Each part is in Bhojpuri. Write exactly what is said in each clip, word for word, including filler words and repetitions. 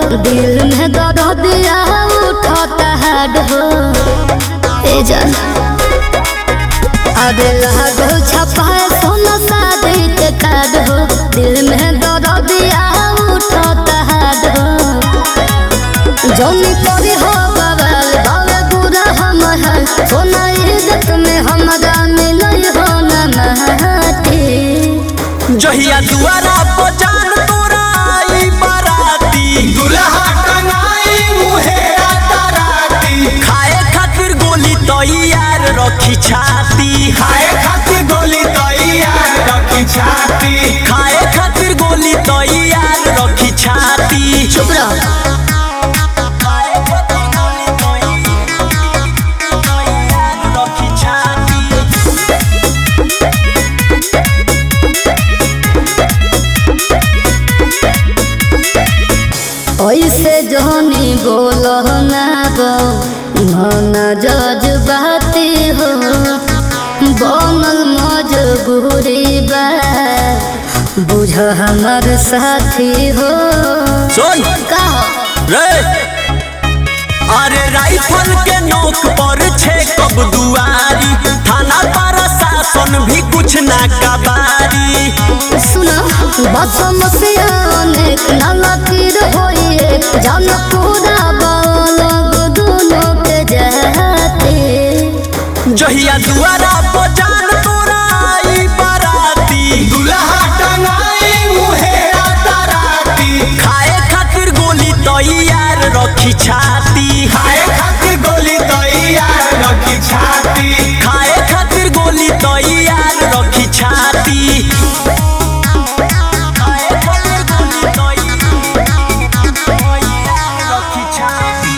दिल में दर्द दिया उठाता हाड हो ए जान अरे लागो छपा सोना शादी के कार्ड हो दिल में दर्द दिया उठाता हाड हो जोनी करे हो बवाल बावे बुरा हम है सोना इज्जत में हमरा मिलई हो ना महती जहिया दुआरा पर जान तोरा आई बाराती दुल्हा टंगाई मुहेरा तराती खाए खातिर गोली तैयार रखी छाती खाए खातिर गोली तैयार रखी छाती खाए खातिर गोली तैयार रखी छाती चुप रहो खाए खातिर गोली तैयार रखी छाती ऐसे जोनी बोलो ना गो मन जज्बाती हो बनल मजबूरी बा बुझ हमर साथी हो सुन का रे अरे राइफल के नोक पर छे कब दुआरी थाना पर शासन भी कुछ ना कबारी सुनो बसम से अनेक नलकीर होइए जान पूरा बालग दोनों के जाते जहिया दुआरा पर जान तोरा आई बाराती दुल्हा टंगाई मुहेरा तराती खाए खातिर गोली तैयार रखी छाती खाए खातिर गोली तैयार रखी छाती खाए खातिर गोली तैयार रखी छाती खाए खातिर गोली तैयार रखी छाती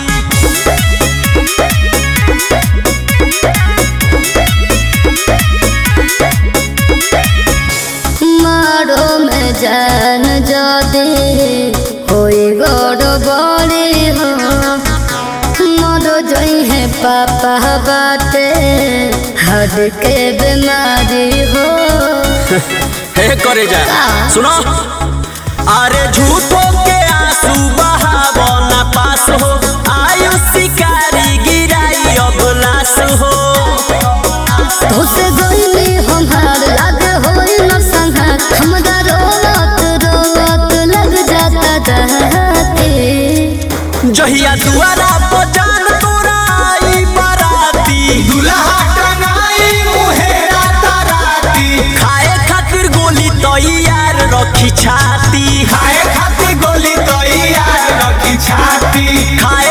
मारो में जान जदे होई गड़बड़ी हो मरो जई है पापा बाटे हद के बीमारी हो हे करे जा सुनो अरे झूठों के आंसू बहावो ना पास हो आयु शिकारी गिराई अब लाश हो तो से गईली हमार लाग होई न संघात हमरा रोवत रोवत लग जाता जाते जहिया दुआरा पर जान तोरा आई बाराती दुल्हा टंगाई मुहेरा तराती खाए खातिर गोली तैयार रखी छाती खाए खातिर गोली तैयार रखी छाती खाए